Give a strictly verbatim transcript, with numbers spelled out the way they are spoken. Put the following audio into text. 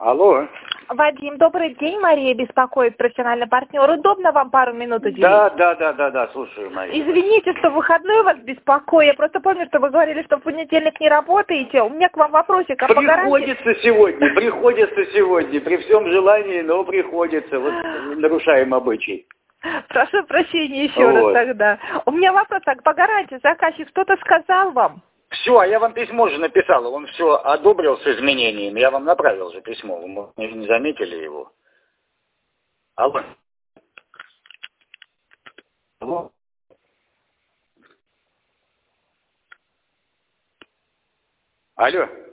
Алло. Вадим, добрый день. Мария беспокоит, профессиональный партнер. Удобно вам пару минут уделить? Да, да, да, да, да, слушаю, Мария. Извините, что в выходной вас беспокою. Я просто помню, что вы говорили, что в понедельник не работаете. У меня к вам вопросик. А приходится по сегодня, приходится сегодня. При всем желании, но приходится. Вот нарушаем обычай. Прошу прощения еще вот. раз тогда. У меня вопрос, так, по гарантии заказчик что-то сказал вам? Все, а я вам письмо же написал, он все одобрил с изменениями. Я вам направил же письмо, вы, может, не заметили его. Алло. Алло. Алло.